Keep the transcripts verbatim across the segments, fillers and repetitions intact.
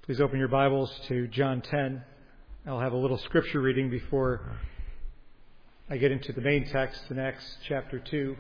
Please open your Bibles to John ten. I'll have a little scripture reading before I get into the main text in Acts chapter two.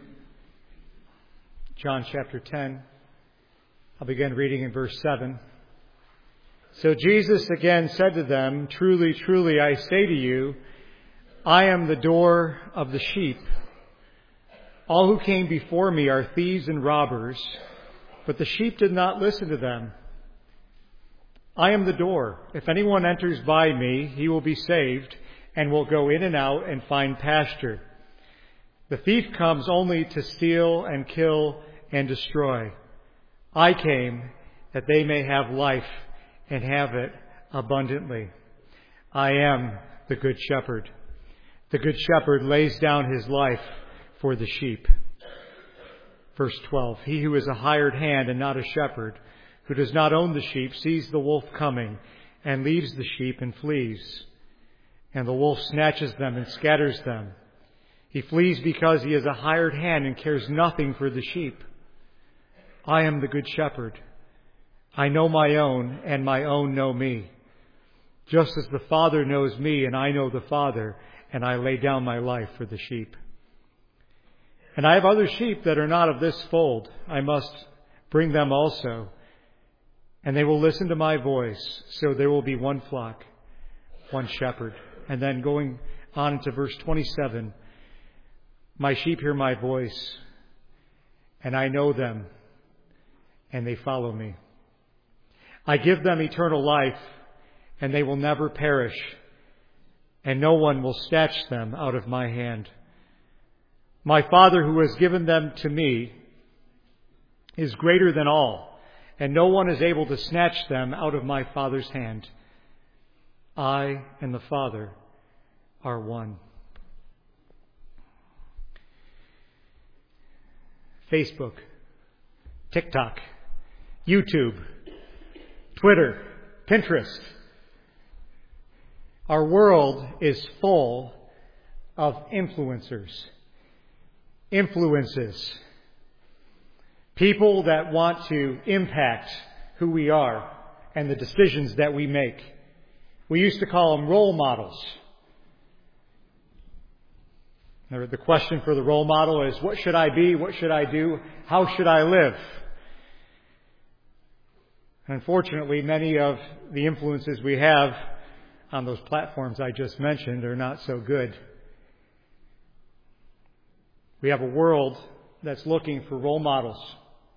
John chapter ten. I'll begin reading in verse seven. So Jesus again said to them, "Truly, truly, I say to you, I am the door of the sheep. All who came before me are thieves and robbers, but the sheep did not listen to them. I am the door. If anyone enters by me, he will be saved and will go in and out and find pasture. The thief comes only to steal and kill and destroy. I came that they may have life and have it abundantly. I am the good shepherd. The good shepherd lays down his life for the sheep." Verse twelve, "He who is a hired hand and not a shepherd, who does not own the sheep, sees the wolf coming and leaves the sheep and flees. And the wolf snatches them and scatters them. He flees because he is a hired hand and cares nothing for the sheep. I am the good shepherd. I know my own, and my own know me. Just as the Father knows me, and I know the Father, and I lay down my life for the sheep. And I have other sheep that are not of this fold. I must bring them also. And they will listen to my voice. So there will be one flock, one shepherd." And then going on into verse twenty-seven, "My sheep hear my voice, and I know them, and they follow me. I give them eternal life, and they will never perish, and no one will snatch them out of my hand. My Father who has given them to me is greater than all, and no one is able to snatch them out of my Father's hand. I and the Father are one." Facebook, TikTok, YouTube, Twitter, Pinterest. Our world is full of influencers, influences, people that want to impact who we are and the decisions that we make. We used to call them role models. The question for the role model is, what should I be? What should I do? How should I live? Unfortunately, many of the influences we have on those platforms I just mentioned are not so good. We have a world that's looking for role models.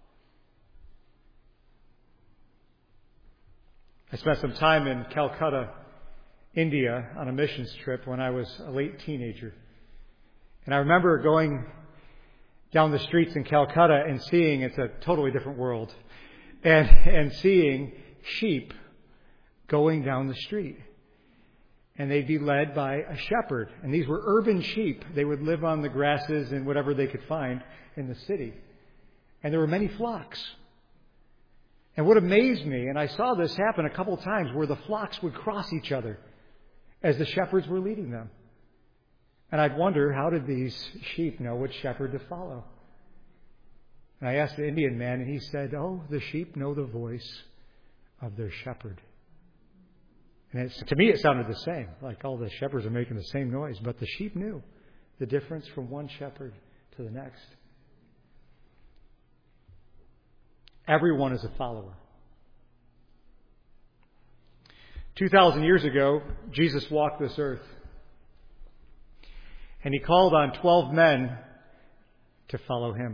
I spent some time in Calcutta, India, on a missions trip when I was a late teenager. And I remember going down the streets in Calcutta and seeing, it's a totally different world, and, and seeing sheep going down the street. And they'd be led by a shepherd. And these were urban sheep. They would live on the grasses and whatever they could find in the city. And there were many flocks. And what amazed me, and I saw this happen a couple times, where the flocks would cross each other as the shepherds were leading them. And I'd wonder, how did these sheep know which shepherd to follow? And I asked the Indian man, and he said, "Oh, the sheep know the voice of their shepherd." And it's, to me, it sounded the same, like all the shepherds are making the same noise, but the sheep knew the difference from one shepherd to the next. Everyone is a follower. Two thousand years ago, Jesus walked this earth. And he called on twelve men to follow him.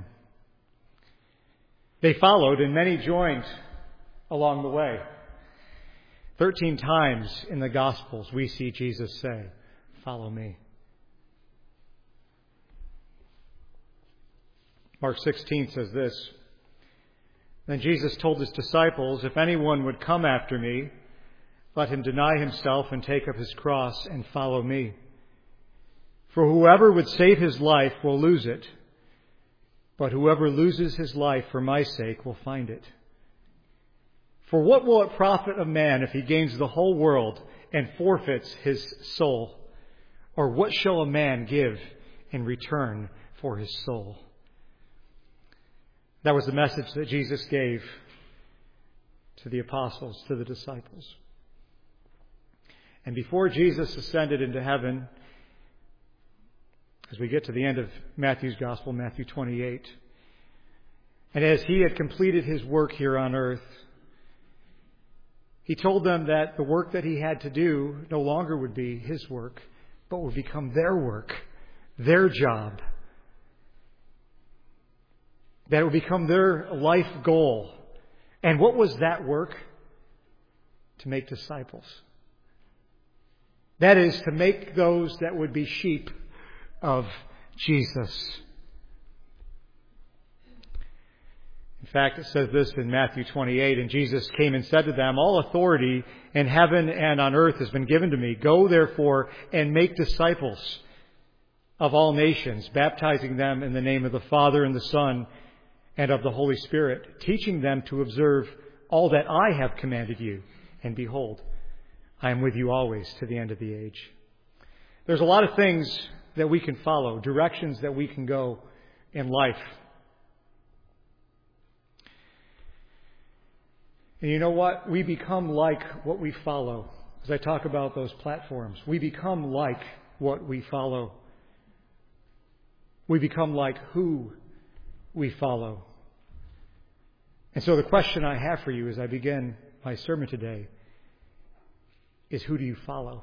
They followed, and many joined along the way. Thirteen times in the Gospels we see Jesus say, "Follow me." Mark sixteen says this, "Then Jesus told his disciples, 'If anyone would come after me, let him deny himself and take up his cross and follow me. For whoever would save his life will lose it, but whoever loses his life for my sake will find it. For what will it profit a man if he gains the whole world and forfeits his soul? Or what shall a man give in return for his soul?'" That was the message that Jesus gave to to the apostles, to the disciples. And before Jesus ascended into heaven, as we get to the end of Matthew's Gospel, Matthew twenty-eight, and as he had completed his work here on earth, he told them that the work that he had to do no longer would be his work, but would become their work, their job. That it would become their life goal. And what was that work? To make disciples. That is, to make those that would be sheep of Jesus. In fact, it says this in Matthew twenty-eight, and Jesus came and said to them, all authority in heaven and on earth has been given to me. Go therefore and make disciples of all nations, baptizing them in the name of the Father and the Son and of the Holy Spirit, teaching them to observe all that I have commanded you. And behold, I am with you always to the end of the age. There's a lot of things that we can follow, directions that we can go in life. And you know what? We become like what we follow. As I talk about those platforms, we become like what we follow. We become like who we follow. And so the question I have for you as I begin my sermon today is, who do you follow?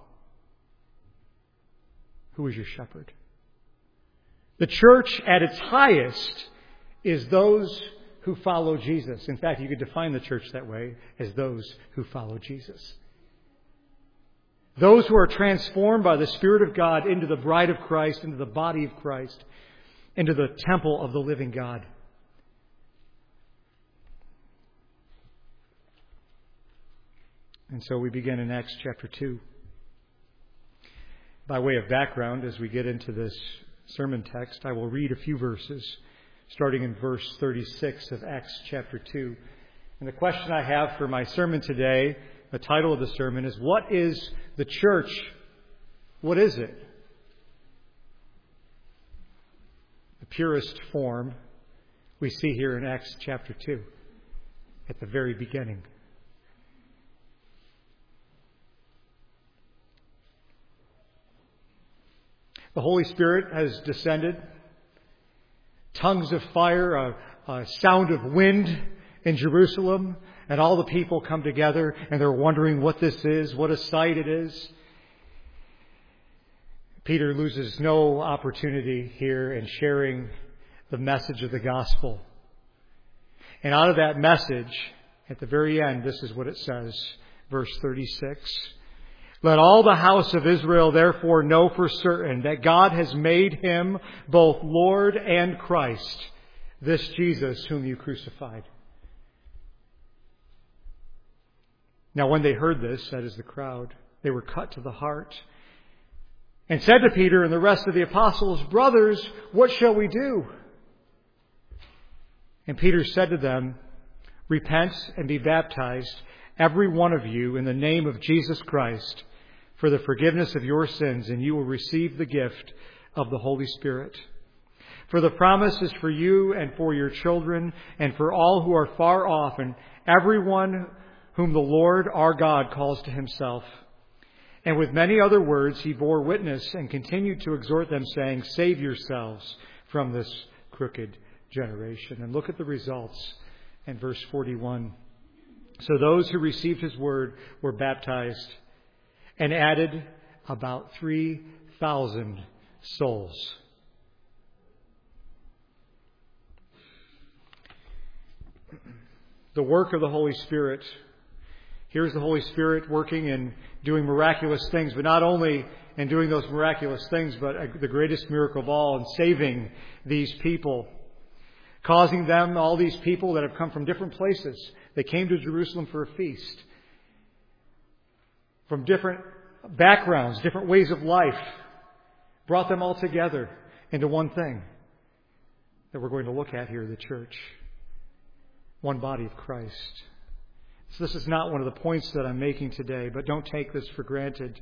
Who is your shepherd? The church at its highest is those who follow Jesus. In fact, you could define the church that way, as those who follow Jesus. Those who are transformed by the Spirit of God into the bride of Christ, into the body of Christ, into the temple of the living God. And so we begin in Acts chapter two. By way of background, as we get into this sermon text, I will read a few verses, starting in verse thirty-six of Acts chapter two. And the question I have for my sermon today, the title of the sermon, is, what is the church? What is it? The purest form we see here in Acts chapter two, at the very beginning. The Holy Spirit has descended. Tongues of fire, a, a sound of wind in Jerusalem, and all the people come together and they're wondering what this is, what a sight it is. Peter loses no opportunity here in sharing the message of the gospel. And out of that message, at the very end, this is what it says, verse thirty-six. Let all the house of Israel therefore know for certain that God has made him both Lord and Christ, this Jesus whom you crucified. Now when they heard this, that is the crowd, they were cut to the heart and said to Peter and the rest of the apostles, brothers, what shall we do? And Peter said to them, repent and be baptized, every one of you, in the name of Jesus Christ, for the forgiveness of your sins, and you will receive the gift of the Holy Spirit. For the promise is for you and for your children and for all who are far off, and everyone whom the Lord our God calls to himself. And with many other words he bore witness and continued to exhort them, saying, save yourselves from this crooked generation. And look at the results in verse forty-one. So those who received his word were baptized, and added about three thousand souls. The work of the Holy Spirit. Here's the Holy Spirit working and doing miraculous things, but not only in doing those miraculous things, but the greatest miracle of all, in saving these people. Causing them, all these people that have come from different places. They came to Jerusalem for a feast. From different backgrounds, different ways of life, brought them all together into one thing that we're going to look at here, the church. One body of Christ. So this is not one of the points that I'm making today, but don't take this for granted.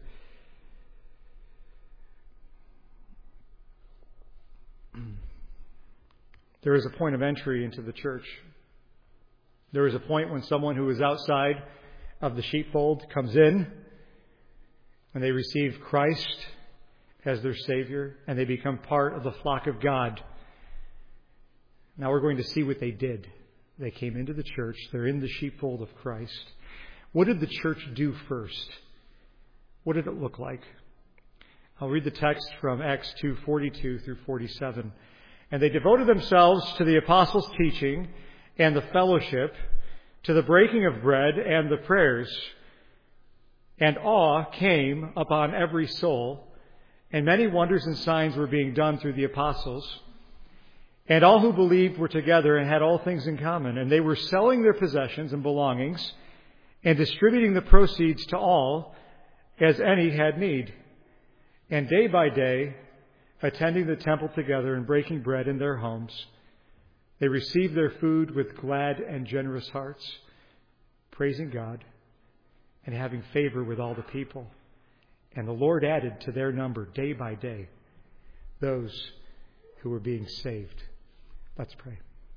There is a point of entry into the church. There is a point when someone who is outside of the sheepfold comes in and they receive Christ as their Savior and they become part of the flock of God. Now we're going to see what they did. They came into the church. They're in the sheepfold of Christ. What did the church do first? What did it look like? I'll read the text from Acts two forty-two through forty-seven. And they devoted themselves to the apostles' teaching and the fellowship, to the breaking of bread and the prayers. And awe came upon every soul, and many wonders and signs were being done through the apostles. And all who believed were together and had all things in common. And they were selling their possessions and belongings and distributing the proceeds to all as any had need. And day by day, attending the temple together and breaking bread in their homes, they received their food with glad and generous hearts, praising God and having favor with all the people. And the Lord added to their number day by day those who were being saved. Let's pray.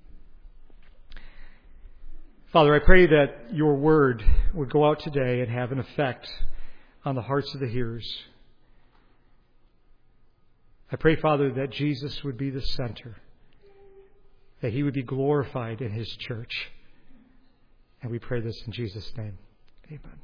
Father, I pray that your word would go out today and have an effect on the hearts of the hearers. I pray, Father, that Jesus would be the center, that he would be glorified in his church. And we pray this in Jesus' name. Amen.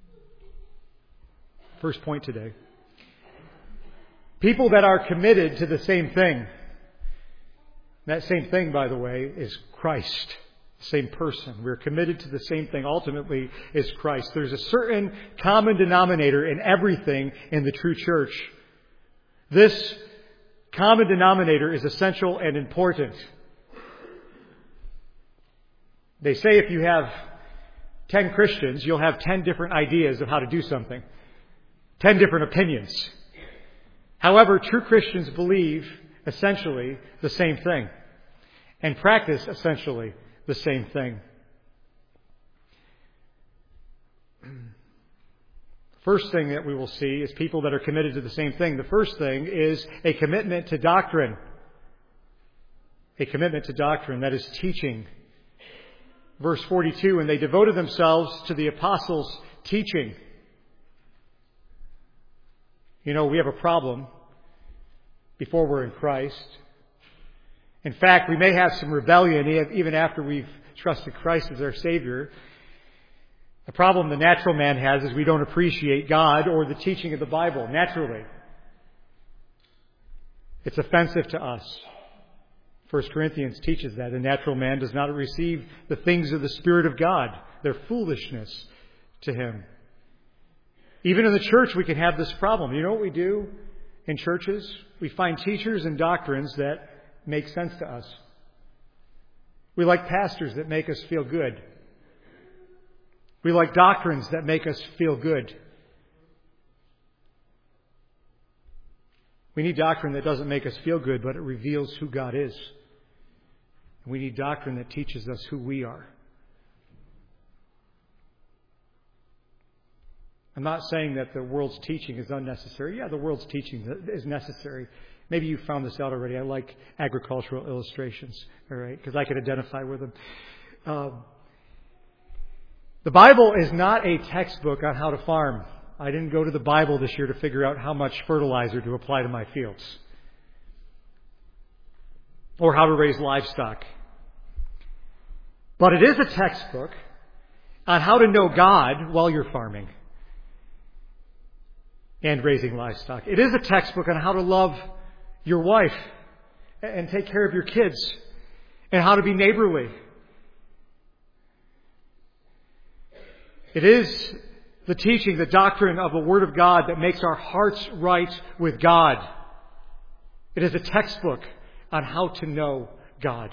First point today. People that are committed to the same thing. That same thing, by the way, is Christ. Same person. We're committed to the same thing. Ultimately, is Christ. There's a certain common denominator in everything in the true church. This common denominator is essential and important. They say if you have ten Christians, you'll have ten different ideas of how to do something. Ten different opinions. However, true Christians believe essentially the same thing and practice essentially the same thing. First thing that we will see is people that are committed to the same thing. The first thing is a commitment to doctrine. A commitment to doctrine, that is teaching. Verse forty-two, and they devoted themselves to the apostles' teaching. You know, we have a problem before we're in Christ. In fact, we may have some rebellion even after we've trusted Christ as our Savior. The problem the natural man has is we don't appreciate God or the teaching of the Bible naturally. It's offensive to us. First Corinthians teaches that the natural man does not receive the things of the Spirit of God. They're foolishness to him. Even in the church, we can have this problem. You know what we do in churches? We find teachers and doctrines that make sense to us. We like pastors that make us feel good. We like doctrines that make us feel good. We need doctrine that doesn't make us feel good, but it reveals who God is. We need doctrine that teaches us who we are. I'm not saying that the world's teaching is unnecessary. Yeah, the world's teaching is necessary. Maybe you found this out already. I like agricultural illustrations, all right, because I can identify with them. Um, the Bible is not a textbook on how to farm. I didn't go to the Bible this year to figure out how much fertilizer to apply to my fields or how to raise livestock. But it is a textbook on how to know God while you're farming and raising livestock. It is a textbook on how to love your wife and take care of your kids and how to be neighborly. It is the teaching, the doctrine of the Word of God that makes our hearts right with God. It is a textbook on how to know God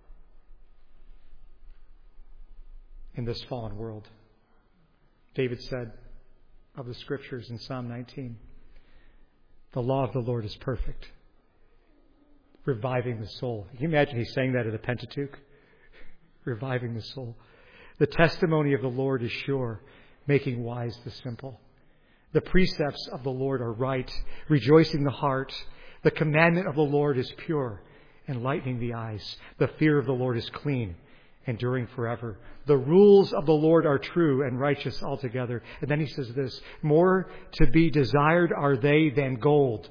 in this fallen world. David said of the Scriptures in Psalm nineteen, the law of the Lord is perfect, reviving the soul. Can you imagine he's saying that in the Pentateuch? Reviving the soul. The testimony of the Lord is sure, making wise the simple. The precepts of the Lord are right, rejoicing the heart. The commandment of the Lord is pure, enlightening the eyes. The fear of the Lord is clean, enduring forever. The rules of the Lord are true and righteous altogether. And then he says this, more to be desired are they than gold,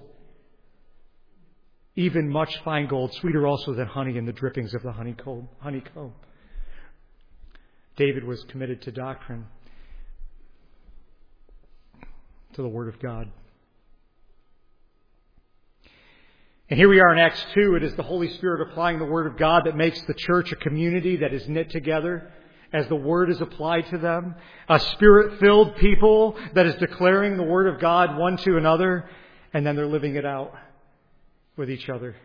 even much fine gold, sweeter also than honey and the drippings of the honeycomb. honeycomb. David was committed to doctrine, to the Word of God. And here we are in Acts two. It is the Holy Spirit applying the Word of God that makes the church a community that is knit together as the Word is applied to them. A Spirit-filled people that is declaring the Word of God one to another, and then they're living it out with each other.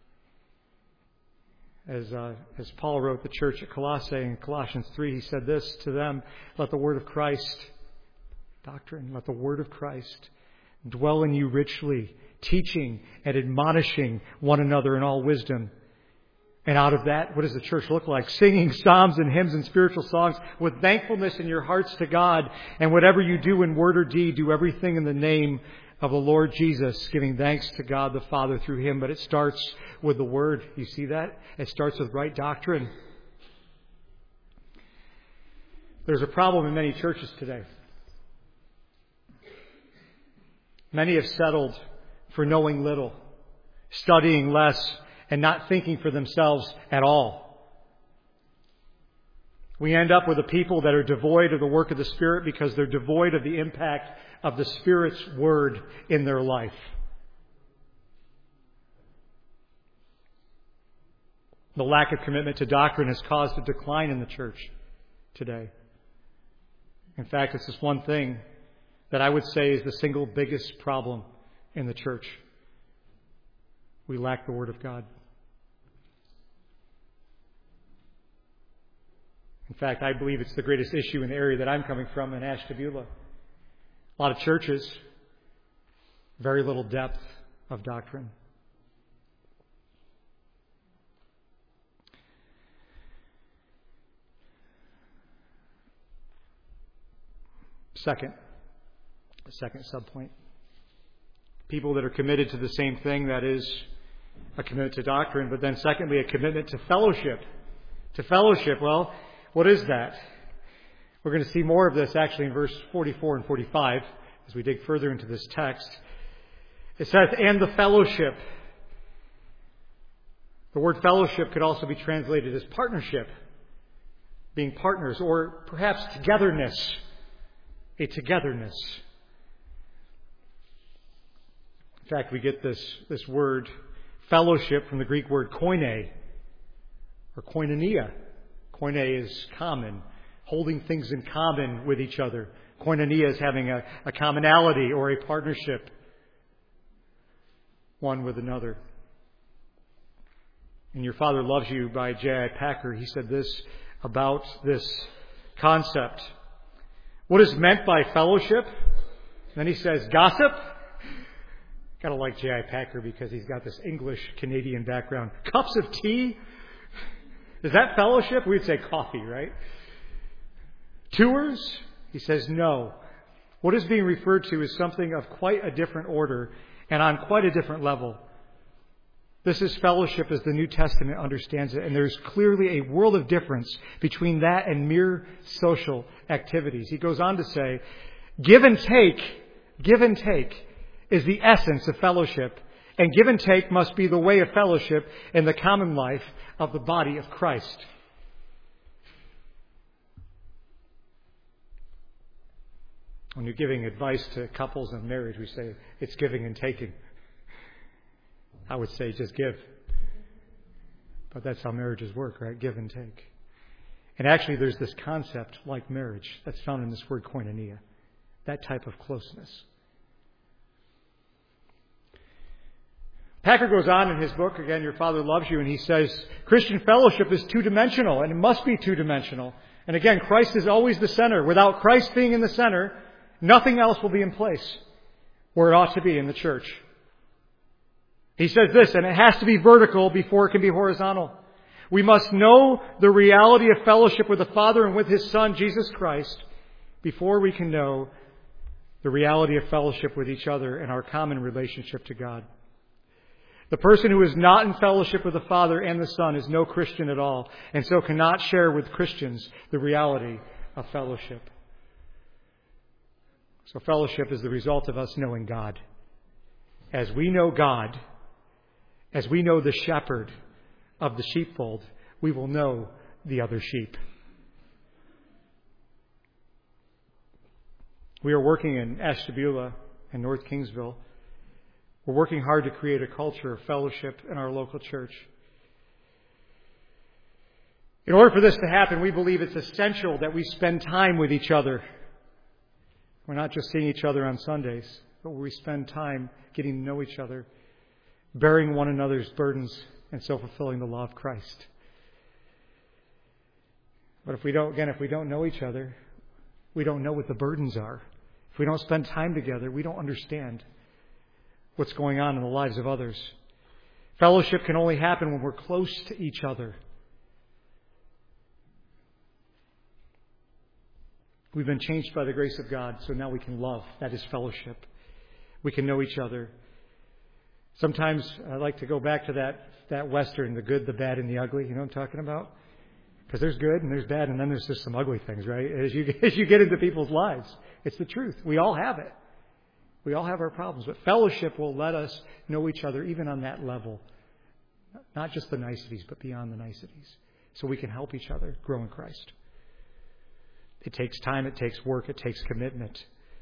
As uh, as Paul wrote the church at Colossae in Colossians three, he said this to them, let the Word of Christ, doctrine, let the Word of Christ dwell in you richly, teaching and admonishing one another in all wisdom. And out of that, what does the church look like? Singing psalms and hymns and spiritual songs with thankfulness in your hearts to God. And whatever you do in word or deed, do everything in the name of the Lord Jesus, giving thanks to God the Father through Him. But it starts with the Word. You see that? It starts with right doctrine. There's a problem in many churches today. Many have settled for knowing little, studying less, and not thinking for themselves at all. We end up with a people that are devoid of the work of the Spirit because they're devoid of the impact of the Spirit's Word in their life. The lack of commitment to doctrine has caused a decline in the church today. In fact, it's this one thing that I would say is the single biggest problem in the church. We lack the Word of God. In fact, I believe it's the greatest issue in the area that I'm coming from in Ashtabula. A lot of churches, very little depth of doctrine. Second, the second subpoint. People that are committed to the same thing, that is, a commitment to doctrine, but then secondly, a commitment to fellowship. To fellowship, well, what is that? We're going to see more of this actually in verse forty-four and forty-five as we dig further into this text. It says, and the fellowship. The word fellowship could also be translated as partnership, being partners, or perhaps togetherness, a togetherness. In fact, we get this, this word fellowship from the Greek word koine, or koinonia. Koine is common, holding things in common with each other. Koinonia is having a, a commonality or a partnership, one with another. And Your Father Loves You by J I Packer, he said this about this concept. What is meant by fellowship? Then he says, gossip. Kind of like J I Packer because he's got this English-Canadian background. Cups of tea? Is that fellowship? We'd say coffee, right? Tours? He says no. What is being referred to is something of quite a different order and on quite a different level. This is fellowship as the New Testament understands it, and there's clearly a world of difference between that and mere social activities. He goes on to say, give and take, give and take is the essence of fellowship, and give and take must be the way of fellowship in the common life of the body of Christ. When you're giving advice to couples in marriage, we say it's giving and taking. I would say just give. But that's how marriages work, right? Give and take. And actually there's this concept like marriage that's found in this word koinonia. That type of closeness. Packer goes on in his book, again, Your Father Loves You, and he says, Christian fellowship is two-dimensional, and it must be two-dimensional. And again, Christ is always the center. Without Christ being in the center, nothing else will be in place where it ought to be in the church. He says this, and it has to be vertical before it can be horizontal. We must know the reality of fellowship with the Father and with His Son, Jesus Christ, before we can know the reality of fellowship with each other and our common relationship to God. The person who is not in fellowship with the Father and the Son is no Christian at all, and so cannot share with Christians the reality of fellowship. So fellowship is the result of us knowing God. As we know God, as we know the shepherd of the sheepfold, we will know the other sheep. We are working in Ashtabula and North Kingsville. We're working hard to create a culture of fellowship in our local church. In order for this to happen, we believe it's essential that we spend time with each other. We're not just seeing each other on Sundays, but we spend time getting to know each other, bearing one another's burdens, and so fulfilling the law of Christ. But if we don't, again, if we don't know each other, we don't know what the burdens are. If we don't spend time together, we don't understand what's going on in the lives of others. Fellowship can only happen when we're close to each other. We've been changed by the grace of God, so now we can love. That is fellowship. We can know each other. Sometimes I like to go back to that, that Western, the good, the bad, and the ugly. You know what I'm talking about? Because there's good and there's bad, and then there's just some ugly things, right? As you, as you get into people's lives. It's the truth. We all have it. We all have our problems. But fellowship will let us know each other even on that level. Not just the niceties, but beyond the niceties. So we can help each other grow in Christ. It takes time, it takes work, it takes commitment.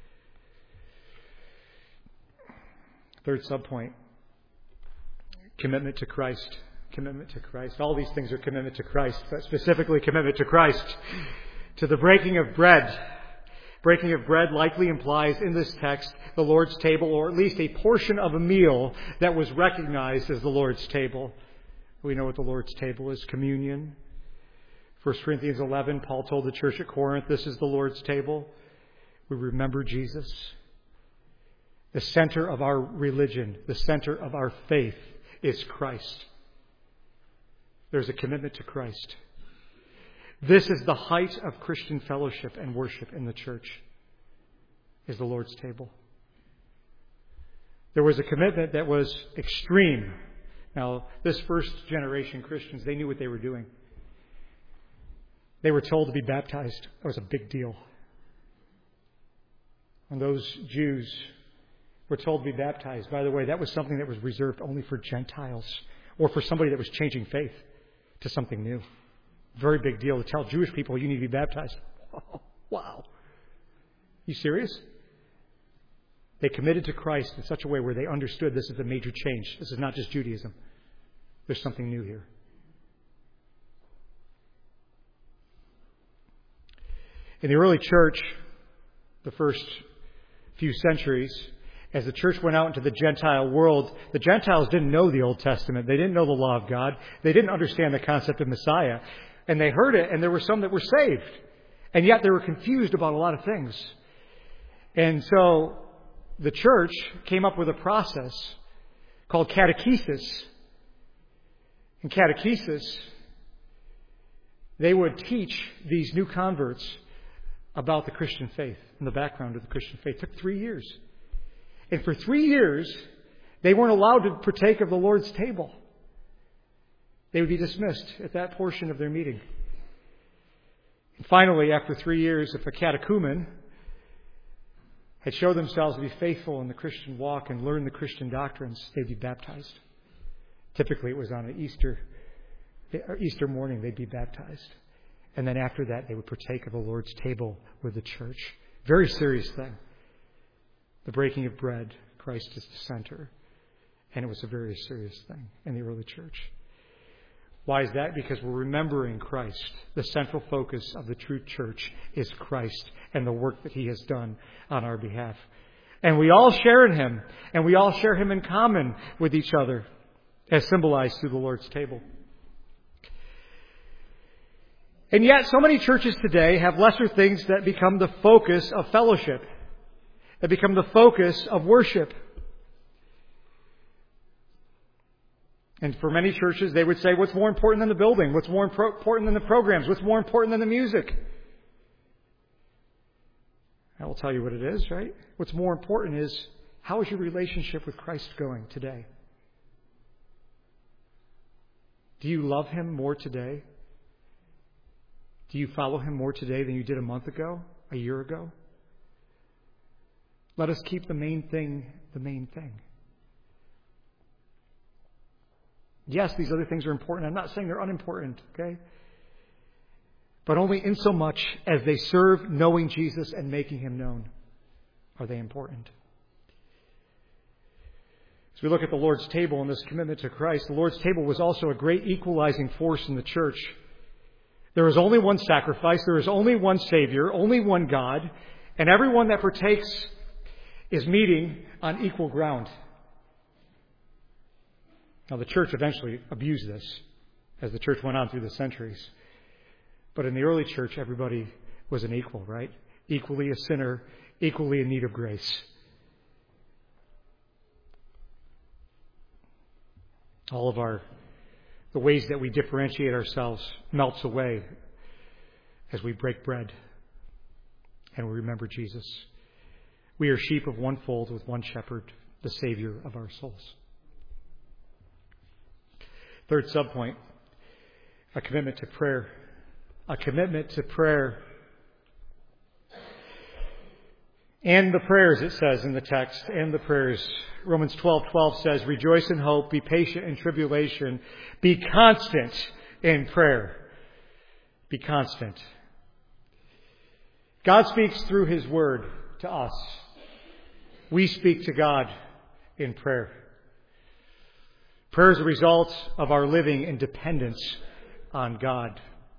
Third subpoint. Commitment to Christ. Commitment to Christ. All these things are commitment to Christ, but specifically commitment to Christ. To the breaking of bread. Breaking of bread likely implies in this text the Lord's table, or at least a portion of a meal that was recognized as the Lord's table. We know what the Lord's table is, communion. First Corinthians eleven, Paul told the church at Corinth, this is the Lord's table. We remember Jesus. The center of our religion, the center of our faith is Christ. There's a commitment to Christ. This is the height of Christian fellowship and worship in the church, is the Lord's table. There was a commitment that was extreme. Now, this first generation Christians, they knew what they were doing. They were told to be baptized. That was a big deal. And those Jews were told to be baptized. By the way, that was something that was reserved only for Gentiles or for somebody that was changing faith to something new. Very big deal to tell Jewish people you need to be baptized. Oh, wow. You serious? They committed to Christ in such a way where they understood this is a major change. This is not just Judaism. There's something new here. In the early church, the first few centuries, as the church went out into the Gentile world, the Gentiles didn't know the Old Testament. They didn't know the law of God. They didn't understand the concept of Messiah. And they heard it, and there were some that were saved. And yet they were confused about a lot of things. And so the church came up with a process called catechesis. In catechesis, they would teach these new converts about the Christian faith and the background of the Christian faith. It took three years. And for three years, they weren't allowed to partake of the Lord's table. They would be dismissed at that portion of their meeting. And finally, after three years, if a catechumen had shown themselves to be faithful in the Christian walk and learned the Christian doctrines, they'd be baptized. Typically, it was on an Easter, Easter morning they'd be baptized. And then after that, they would partake of the Lord's table with the church. Very serious thing. The breaking of bread, Christ is the center. And it was a very serious thing in the early church. Why is that? Because we're remembering Christ. The central focus of the true church is Christ and the work that He has done on our behalf. And we all share in Him. And we all share Him in common with each other, as symbolized through the Lord's table. And yet, so many churches today have lesser things that become the focus of fellowship, that become the focus of worship. And for many churches, they would say, what's more important than the building? What's more important than the programs? What's more important than the music? I will tell you what it is, right? What's more important is, how is your relationship with Christ going today? Do you love Him more today? Do you follow Him more today than you did a month ago, a year ago? Let us keep the main thing the main thing. Yes, these other things are important. I'm not saying they're unimportant, okay? But only in so much as they serve knowing Jesus and making Him known are they important. As we look at the Lord's table and this commitment to Christ, the Lord's table was also a great equalizing force in the church. There is only one sacrifice, there is only one Savior, only one God, and everyone that partakes is meeting on equal ground. Now, the church eventually abused this as the church went on through the centuries. But in the early church, everybody was an equal, right? Equally a sinner, equally in need of grace. All of our, the ways that we differentiate ourselves melts away as we break bread and we remember Jesus. We are sheep of one fold with one shepherd, the Savior of our souls. Third subpoint, a commitment to prayer. A commitment to prayer. And the prayers, it says in the text, and the prayers. Romans twelve twelve says, rejoice in hope, be patient in tribulation, be constant in prayer. Be constant. God speaks through His Word to us. We speak to God in prayer. Prayer is a result of our living in dependence on God.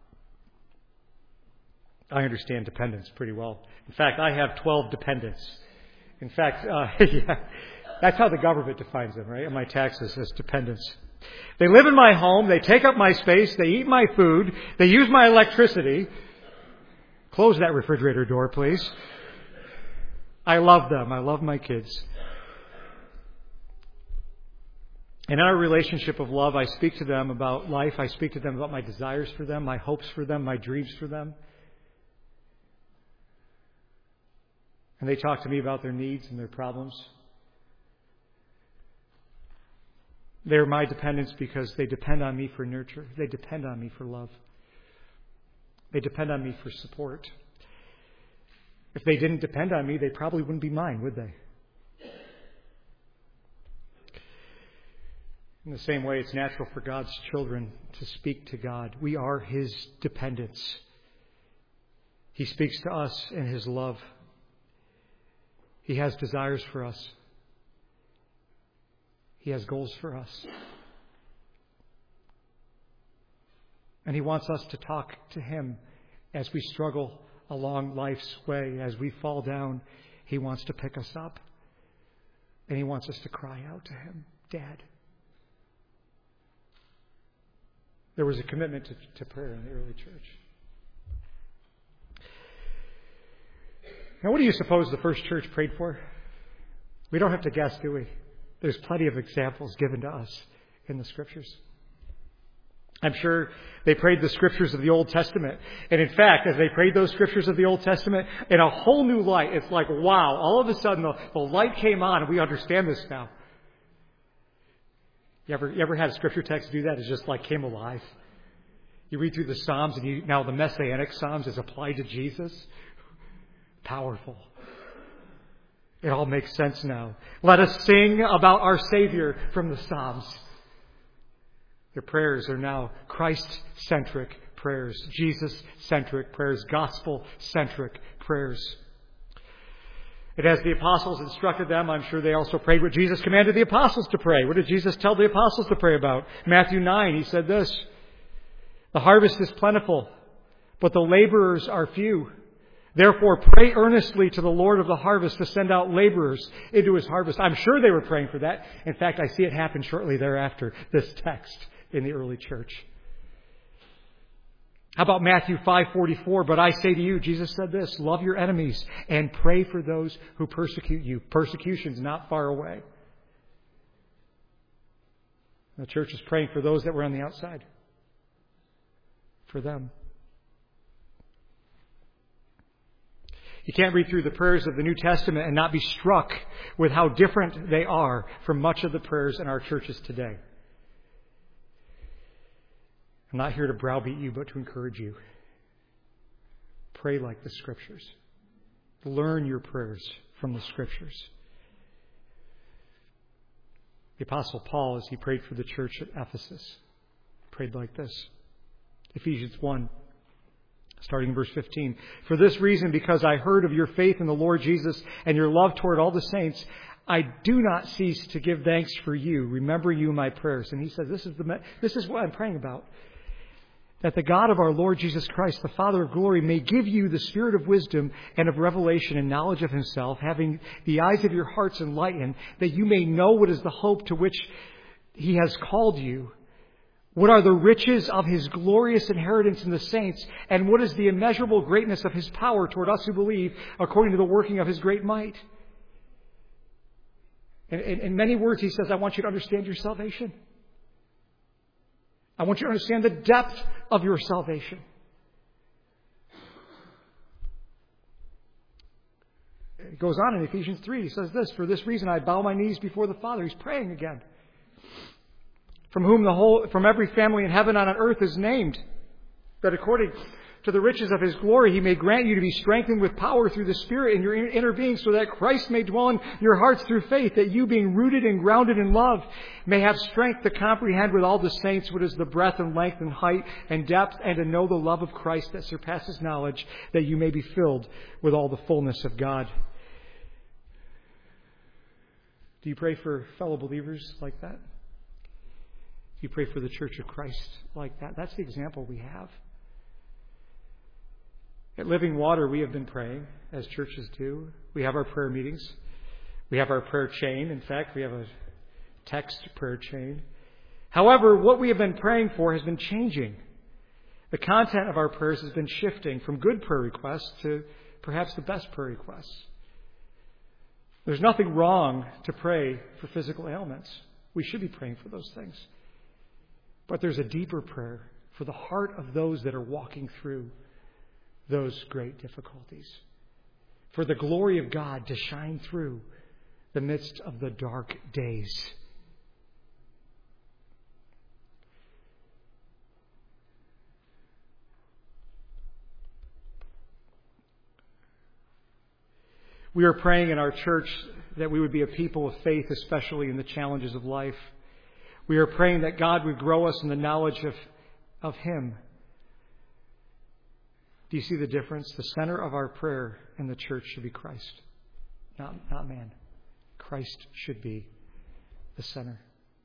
I understand dependence pretty well. In fact, I have twelve dependents. In fact, uh, yeah, that's how the government defines them, right? And my taxes as dependents. They live in my home. They take up my space. They eat my food. They use my electricity. Close that refrigerator door, please. I love them. I love my kids. In our relationship of love, I speak to them about life. I speak to them about my desires for them, my hopes for them, my dreams for them. And they talk to me about their needs and their problems. They're my dependents because they depend on me for nurture. They depend on me for love. They depend on me for support. If they didn't depend on me, they probably wouldn't be mine, would they? In the same way, it's natural for God's children to speak to God. We are His dependents. He speaks to us in His love. He has desires for us. He has goals for us. And He wants us to talk to Him as we struggle along life's way. As we fall down, He wants to pick us up. And He wants us to cry out to Him, Dad. There was a commitment to, to prayer in the early church. Now, what do you suppose the first church prayed for? We don't have to guess, do we? There's plenty of examples given to us in the Scriptures. I'm sure they prayed the Scriptures of the Old Testament. And in fact, as they prayed those Scriptures of the Old Testament, in a whole new light, it's like, wow, all of a sudden the, the light came on and we understand this now. You ever, you ever had a Scripture text do that? It just like came alive. You read through the Psalms and you, now the Messianic Psalms is applied to Jesus. Powerful. It all makes sense now. Let us sing about our Savior from the Psalms. Their prayers are now Christ-centric prayers, Jesus-centric prayers, gospel-centric prayers. And as the apostles instructed them, I'm sure they also prayed what Jesus commanded the apostles to pray. What did Jesus tell the apostles to pray about? Matthew nine, He said this, the harvest is plentiful, but the laborers are few. Therefore, pray earnestly to the Lord of the harvest to send out laborers into His harvest. I'm sure they were praying for that. In fact, I see it happen shortly thereafter, this text in the early church. How about Matthew five forty-four? But I say to you, Jesus said this, love your enemies and pray for those who persecute you. Persecution's not far away. The church is praying for those that were on the outside. For them. You can't read through the prayers of the New Testament and not be struck with how different they are from much of the prayers in our churches today. I'm not here to browbeat you, but to encourage you. Pray like the Scriptures. Learn your prayers from the Scriptures. The Apostle Paul, as he prayed for the church at Ephesus, prayed like this. Ephesians one, starting in verse fifteen. For this reason, because I heard of your faith in the Lord Jesus and your love toward all the saints, I do not cease to give thanks for you, remember you in my prayers. And he says, this is the this is what I'm praying about. That the God of our Lord Jesus Christ, the Father of glory, may give you the spirit of wisdom and of revelation and knowledge of Himself, having the eyes of your hearts enlightened, that you may know what is the hope to which He has called you, what are the riches of His glorious inheritance in the saints, and what is the immeasurable greatness of His power toward us who believe, according to the working of His great might. In, in, in many words, he says, I want you to understand your salvation. I want you to understand the depth of your salvation. It goes on in Ephesians three. He says this, for this reason I bow my knees before the Father. He's praying again. From whom the whole, from every family in heaven and on earth is named, that according to the riches of His glory He may grant you to be strengthened with power through the Spirit in your inner being, so that Christ may dwell in your hearts through faith, that you, being rooted and grounded in love, may have strength to comprehend with all the saints what is the breadth and length and height and depth, and to know the love of Christ that surpasses knowledge, that you may be filled with all the fullness of God. Do you pray for fellow believers like that? Do you pray for the Church of Christ like that? That's the example we have. At Living Water, we have been praying, as churches do. We have our prayer meetings. We have our prayer chain. In fact, we have a text prayer chain. However, what we have been praying for has been changing. The content of our prayers has been shifting from good prayer requests to perhaps the best prayer requests. There's nothing wrong to pray for physical ailments. We should be praying for those things. But there's a deeper prayer for the heart of those that are walking through those great difficulties. For the glory of God to shine through the midst of the dark days. We are praying in our church that we would be a people of faith, especially in the challenges of life. We are praying that God would grow us in the knowledge of, of Him. Do you see the difference? The center of our prayer in the church should be Christ, not, not man. Christ should be the center.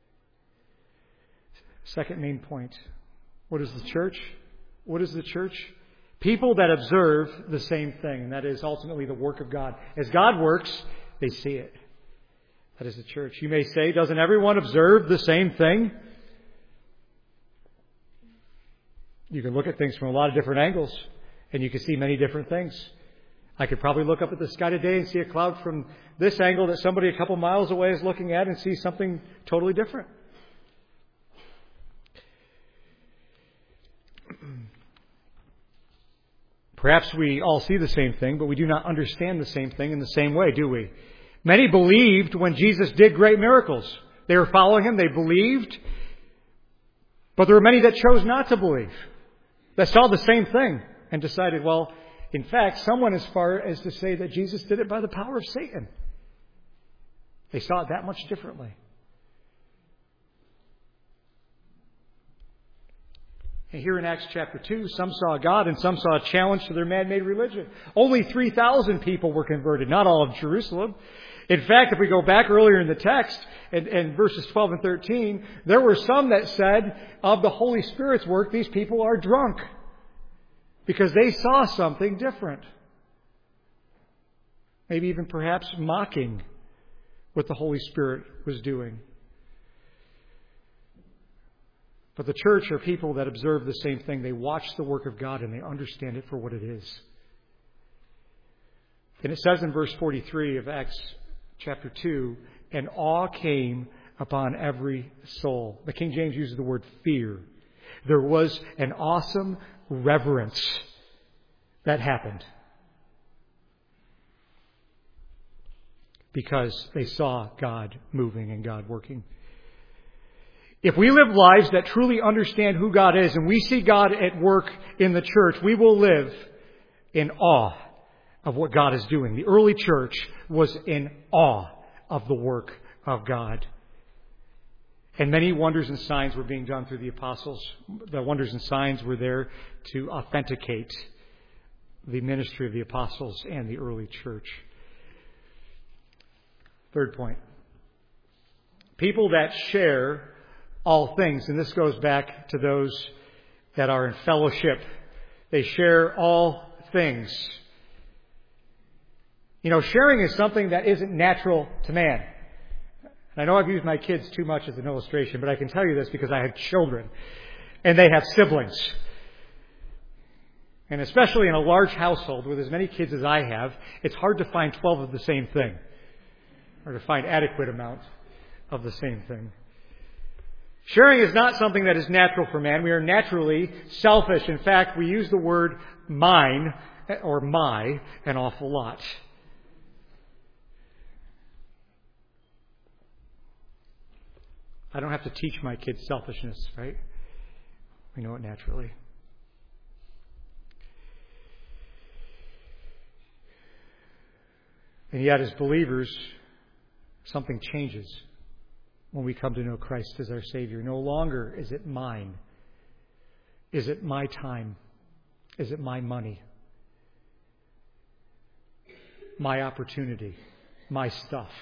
Second main point. What is the church? What is the church? People that observe the same thing, and that is ultimately the work of God. As God works, they see it. That is the church. You may say, doesn't everyone observe the same thing? You can look at things from a lot of different angles, and you can see many different things. I could probably look up at the sky today and see a cloud from this angle that somebody a couple miles away is looking at and see something totally different. Perhaps we all see the same thing, but we do not understand the same thing in the same way, do we? Many believed when Jesus did great miracles. They were following Him. They believed. But there were many that chose not to believe. That saw the same thing and decided, well, in fact, some went as far as to say that Jesus did it by the power of Satan. They saw it that much differently. And here in Acts chapter two, some saw God and some saw a challenge to their man-made religion. Only three thousand people were converted, not all of Jerusalem. In fact, if we go back earlier in the text, in, in verses twelve and thirteen, there were some that said of the Holy Spirit's work, these people are drunk. Because they saw something different. Maybe even perhaps mocking what the Holy Spirit was doing. But the church are people that observe the same thing. They watch the work of God and they understand it for what it is. And it says in verse forty-three of Acts chapter two, and awe came upon every soul. The King James uses the word fear. There was an awesome reverence that happened. Because they saw God moving and God working. If we live lives that truly understand who God is and we see God at work in the church, we will live in awe of what God is doing. The early church was in awe of the work of God. And many wonders and signs were being done through the apostles. The wonders and signs were there to authenticate the ministry of the apostles and the early church. Third point. People that share all things, and this goes back to those that are in fellowship. They share all things. You know, sharing is something that isn't natural to man. And I know I've used my kids too much as an illustration, but I can tell you this because I have children and they have siblings. And especially in a large household with as many kids as I have, it's hard to find twelve of the same thing or to find adequate amounts of the same thing. Sharing is not something that is natural for man. We are naturally selfish. In fact, we use the word mine or my an awful lot. I don't have to teach my kids selfishness, right? We know it naturally. And yet, as believers, something changes when we come to know Christ as our Savior. No longer is it mine. Is it my time? Is it my money? My opportunity? My stuff?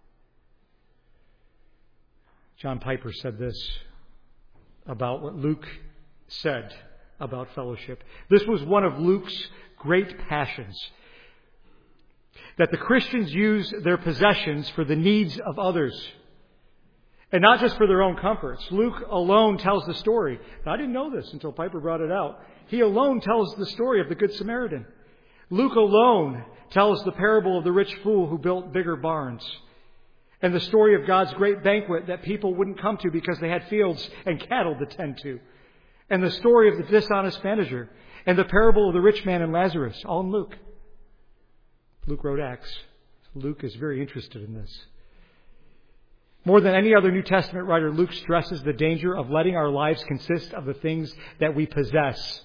John Piper said this about what Luke said about fellowship. This was one of Luke's great passions. That the Christians use their possessions for the needs of others. And not just for their own comforts. Luke alone tells the story. And I didn't know this until Piper brought it out. He alone tells the story of the Good Samaritan. Luke alone tells the parable of the rich fool who built bigger barns. And the story of God's great banquet that people wouldn't come to because they had fields and cattle to tend to. And the story of the dishonest manager. And the parable of the rich man and Lazarus. All in Luke. Luke wrote Acts. Luke is very interested in this. More than any other New Testament writer, Luke stresses the danger of letting our lives consist of the things that we possess.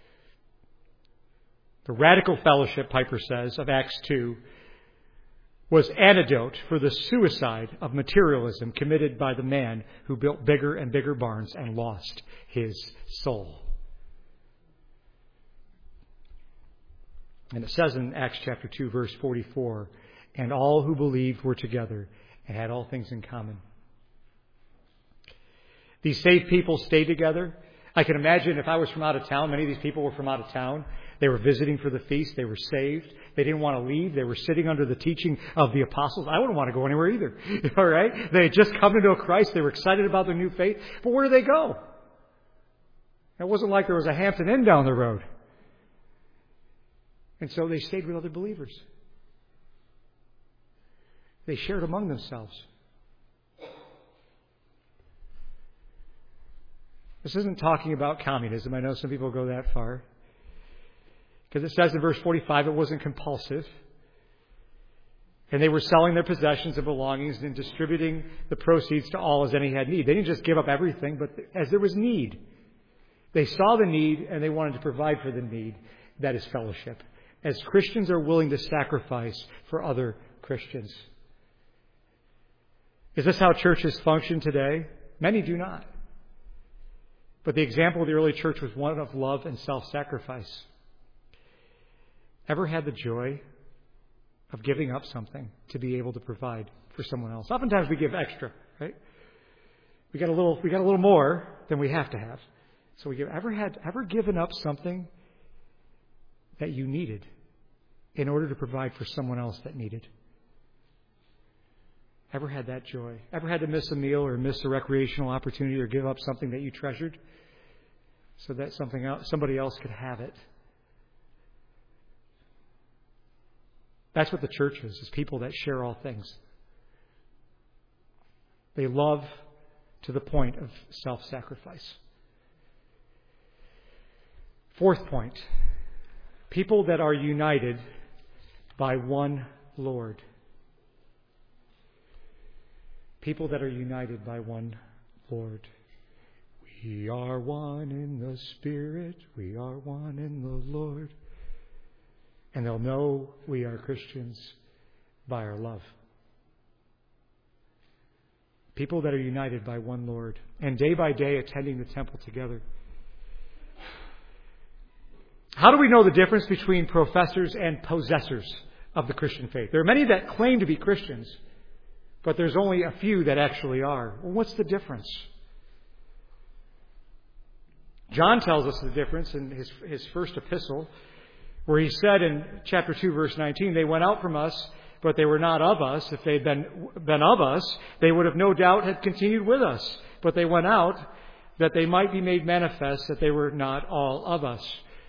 The radical fellowship, Piper says, of Acts two was antidote for the suicide of materialism committed by the man who built bigger and bigger barns and lost his soul. And it says in Acts chapter two, verse forty-four, and all who believed were together and had all things in common. These saved people stayed together. I can imagine if I was from out of town, many of these people were from out of town. They were visiting for the feast. They were saved. They didn't want to leave. They were sitting under the teaching of the apostles. I wouldn't want to go anywhere either. All right? They had just come to know Christ. They were excited about their new faith. But where do they go? It wasn't like there was a Hampton Inn down the road. And so they stayed with other believers. They shared among themselves. This isn't talking about communism. I know some people go that far. Because it says in verse forty-five, it wasn't compulsive. And they were selling their possessions and belongings and distributing the proceeds to all as any had need. They didn't just give up everything, but as there was need. They saw the need and they wanted to provide for the need. That is fellowship. As Christians are willing to sacrifice for other Christians. Is this how churches function today? Many do not. But the example of the early church was one of love and self-sacrifice. Ever had the joy of giving up something to be able to provide for someone else? Oftentimes we give extra, right? We got a little, we got a little more than we have to have. So we give, ever had, ever given up something that you needed in order to provide for someone else that needed? Ever had that joy? Ever had to miss a meal or miss a recreational opportunity or give up something that you treasured so that something else, somebody else could have it? That's what the church is, is people that share all things. They love to the point of self-sacrifice. Fourth point, people that are united by one Lord. People that are united by one Lord. We are one in the Spirit. We are one in the Lord. And they'll know we are Christians by our love. People that are united by one Lord. And day by day attending the temple together. How do we know the difference between professors and possessors of the Christian faith? There are many that claim to be Christians, but there's only a few that actually are. Well, what's the difference? John tells us the difference in his, his first epistle, where he said in chapter two, verse nineteen, they went out from us, but they were not of us. If they had been, been of us, they would have no doubt had continued with us. But they went out that they might be made manifest that they were not all of us.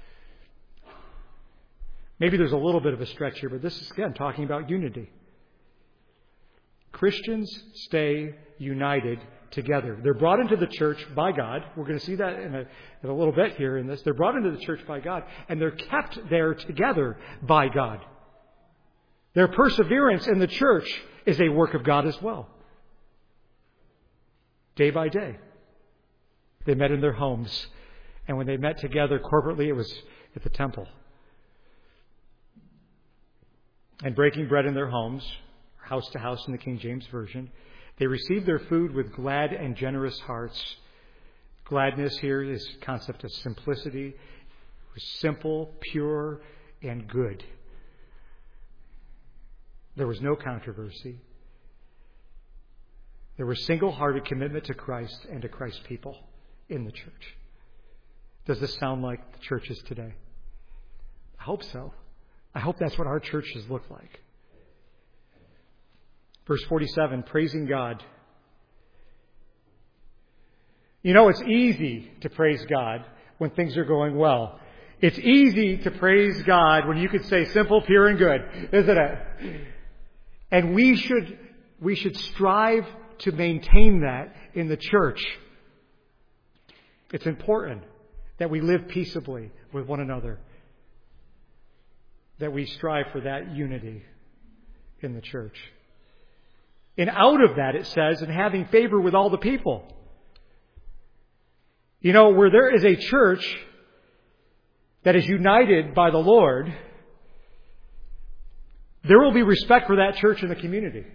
Maybe there's a little bit of a stretch here, but this is, again, talking about unity. Christians stay united together. They're brought into the church by God. We're going to see that in a, in a little bit here in this. They're brought into the church by God, and they're kept there together by God. Their perseverance in the church is a work of God as well. Day by day. They met in their homes, and when they met together corporately, it was at the temple. And breaking bread in their homes, house to house in the King James Version, they received their food with glad and generous hearts. Gladness here is the concept of simplicity. It was simple, pure, and good. There was no controversy. There was single-hearted commitment to Christ and to Christ's people in the church. Does this sound like the churches today? I hope so. I hope that's what our churches look like. Verse forty-seven, praising God. You know, it's easy to praise God when things are going well. It's easy to praise God when you could say simple, pure, and good, isn't it? And we should, we should strive to maintain that in the church. It's important that we live peaceably with one another. That we strive for that unity in the church. And out of that, it says, and having favor with all the people. You know, where there is a church that is united by the Lord, there will be respect for that church in the community.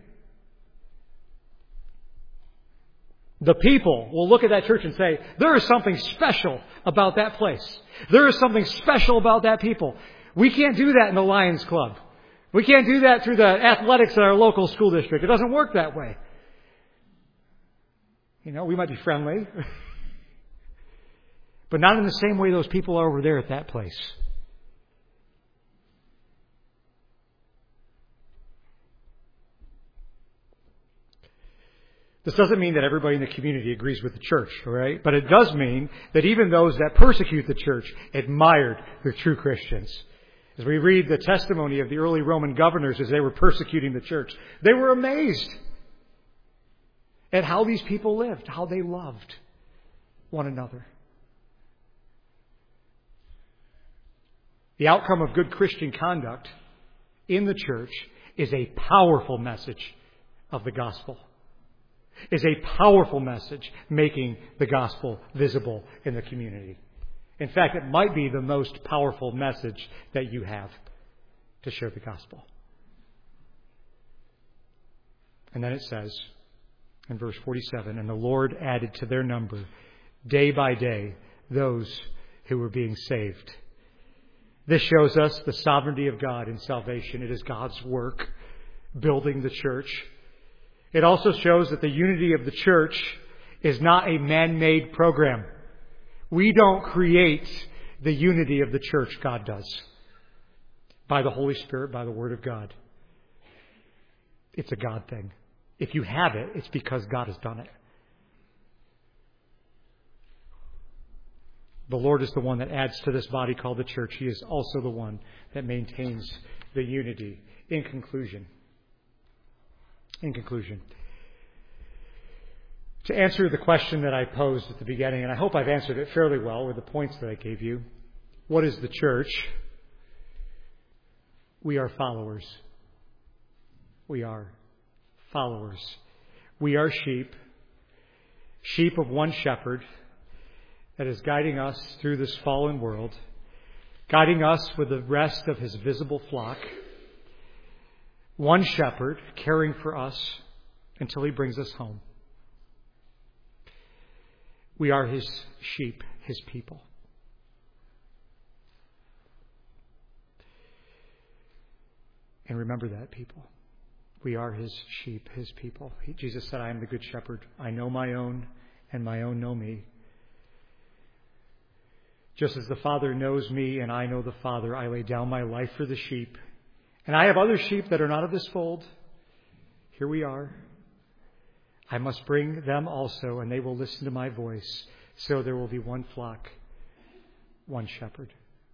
The people will look at that church and say, there is something special about that place. There is something special about that people. We can't do that in the Lions Club. We can't do that through the athletics in our local school district. It doesn't work that way. You know, we might be friendly, but not in the same way those people are over there at that place. This doesn't mean that everybody in the community agrees with the church, all right? But it does mean that even those that persecute the church admired the true Christians. As we read the testimony of the early Roman governors as they were persecuting the church, they were amazed at how these people lived, how they loved one another. The outcome of good Christian conduct in the church is a powerful message of the gospel. Is a powerful message making the gospel visible in the community. In fact, it might be the most powerful message that you have to share the gospel. And then it says in verse forty-seven, and the Lord added to their number day by day those who were being saved. This shows us the sovereignty of God in salvation. It is God's work building the church. It also shows that the unity of the church is not a man-made program. We don't create the unity of the church. God does. By the Holy Spirit, by the Word of God. It's a God thing. If you have it, it's because God has done it. The Lord is the one that adds to this body called the church. He is also the one that maintains the unity. In conclusion, in conclusion, to answer the question that I posed at the beginning, and I hope I've answered it fairly well with the points that I gave you. What is the church? We are followers. We are followers. We are sheep. Sheep of one shepherd. that is guiding us through this fallen world, guiding us with the rest of his visible flock. One shepherd caring for us until he brings us home. We are his sheep, his people. And remember that, people. We are his sheep, his people. He, Jesus said, I am the good shepherd. I know my own, and my own know me. Just as the Father knows me, and I know the Father, I lay down my life for the sheep. And I have other sheep that are not of this fold. Here we are. I must bring them also, and they will listen to my voice. So there will be one flock, one shepherd.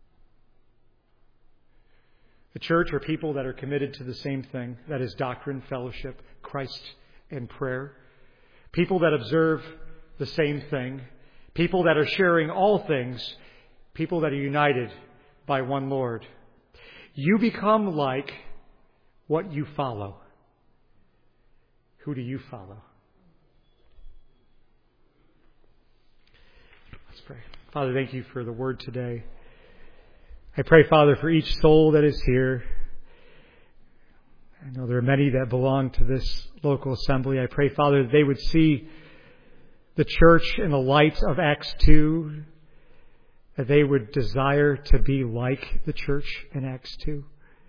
The church are people that are committed to the same thing, that is doctrine, fellowship, Christ, and prayer. People that observe the same thing. People that are sharing all things. People that are united by one Lord. You become like what you follow. Who do you follow? Let's pray. Father, thank you for the word today. I pray, Father, for each soul that is here. I know there are many that belong to this local assembly. I pray, Father, that they would see the church in the light of Acts two, that they would desire to be like the church in Acts two.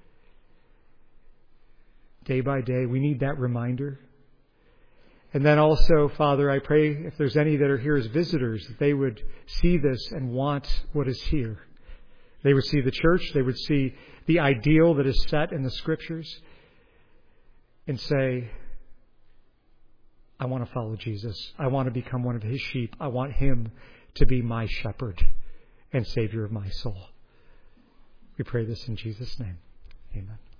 Day by day, we need that reminder. And then also, Father, I pray if there's any that are here as visitors, that they would see this and want what is here. They would see the church, they would see the ideal that is set in the Scriptures and say, I want to follow Jesus. I want to become one of his sheep. I want him to be my shepherd and Savior of my soul. We pray this in Jesus' name. Amen.